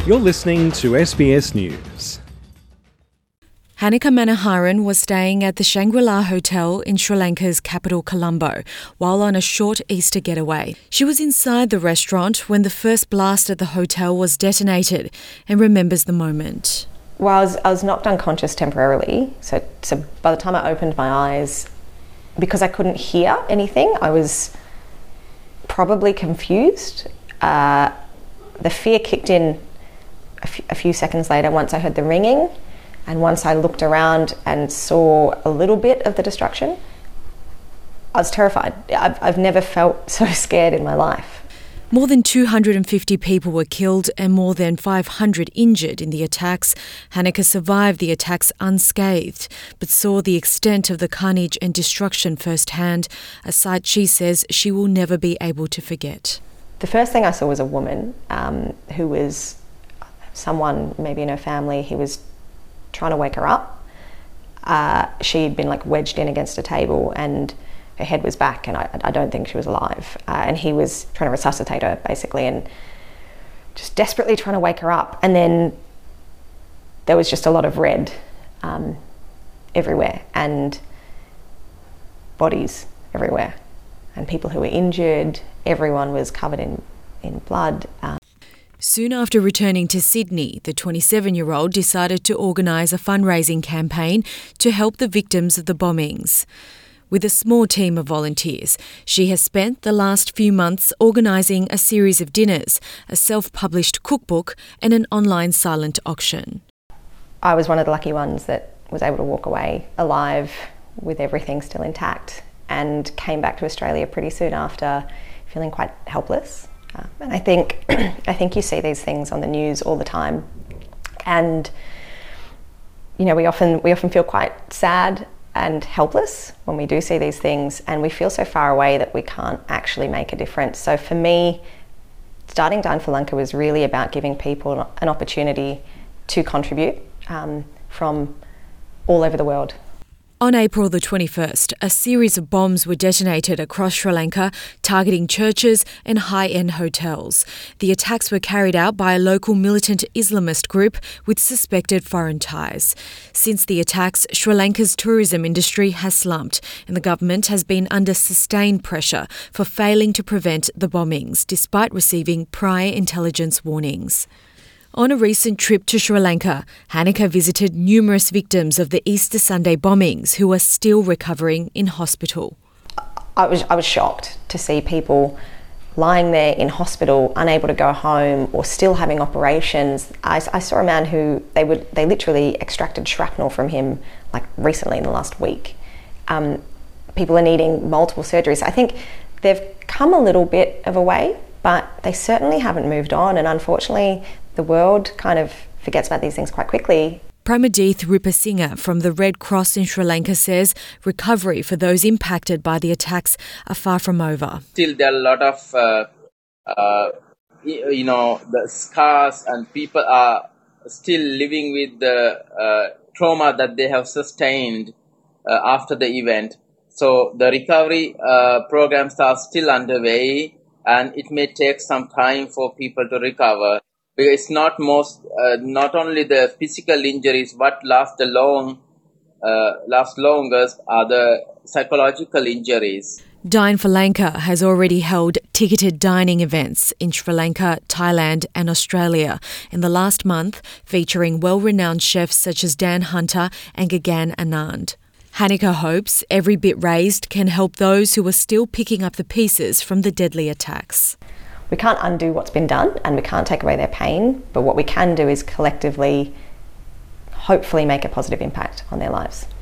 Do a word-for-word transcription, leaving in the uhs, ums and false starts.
You're listening to S B S News. Hanika Manoharan was staying at the Shangri-La Hotel in Sri Lanka's capital Colombo while on a short Easter getaway. She was inside the restaurant when the first blast at the hotel was detonated and remembers the moment. Well, I was, I was knocked unconscious temporarily, so, so by the time I opened my eyes, because I couldn't hear anything, I was probably confused. Uh, the fear kicked in a, f- a few seconds later once I heard the ringing, and once I looked around and saw a little bit of the destruction. I was terrified. I've, I've never felt so scared in my life. More than two hundred fifty people were killed and more than five hundred injured in the attacks. Hanika survived the attacks unscathed, but saw the extent of the carnage and destruction firsthand, a sight she says she will never be able to forget. The first thing I saw was a woman um, who was someone maybe in her family. He was trying to wake her up. Uh, she'd been like wedged in against a table and her head was back, and I, I don't think she was alive. Uh, and he was trying to resuscitate her basically and just desperately trying to wake her up. And then there was just a lot of red um, everywhere and bodies everywhere and people who were injured. Everyone was covered in, in blood. Um, Soon after returning to Sydney, the twenty-seven-year-old decided to organise a fundraising campaign to help the victims of the bombings. With a small team of volunteers, she has spent the last few months organising a series of dinners, a self-published cookbook and an online silent auction. I was one of the lucky ones that was able to walk away alive with everything still intact, and came back to Australia pretty soon after, feeling quite helpless. Uh, and I think I think you see these things on the news all the time, and you know we often we often feel quite sad and helpless when we do see these things, and we feel so far away that we can't actually make a difference. So for me, starting Dine for Lanka was really about giving people an opportunity to contribute um, from all over the world. On April the twenty-first, a series of bombs were detonated across Sri Lanka, targeting churches and high-end hotels. The attacks were carried out by a local militant Islamist group with suspected foreign ties. Since the attacks, Sri Lanka's tourism industry has slumped, and the government has been under sustained pressure for failing to prevent the bombings, despite receiving prior intelligence warnings. On a recent trip to Sri Lanka, Hanika visited numerous victims of the Easter Sunday bombings who are still recovering in hospital. I was I was shocked to see people lying there in hospital, unable to go home or still having operations. I, I saw a man who they would they literally extracted shrapnel from him like recently in the last week. Um, people are needing multiple surgeries. I think they've come a little bit of a way, but they certainly haven't moved on, and unfortunately the world kind of forgets about these things quite quickly. Pramadith Rupasinghe from the Red Cross in Sri Lanka says recovery for those impacted by the attacks are far from over. Still there are a lot of, uh, uh, you know, the scars, and people are still living with the uh, trauma that they have sustained uh, after the event. So the recovery uh, programs are still underway, and it may take some time for people to recover. Because it's not most, uh, not only the physical injuries, what last the long, uh, last longest are the psychological injuries. Dine for Lanka has already held ticketed dining events in Sri Lanka, Thailand and Australia in the last month, featuring well-renowned chefs such as Dan Hunter and Gagan Anand. Hanika hopes every bit raised can help those who are still picking up the pieces from the deadly attacks. We can't undo what's been done and we can't take away their pain, but what we can do is collectively, hopefully make a positive impact on their lives.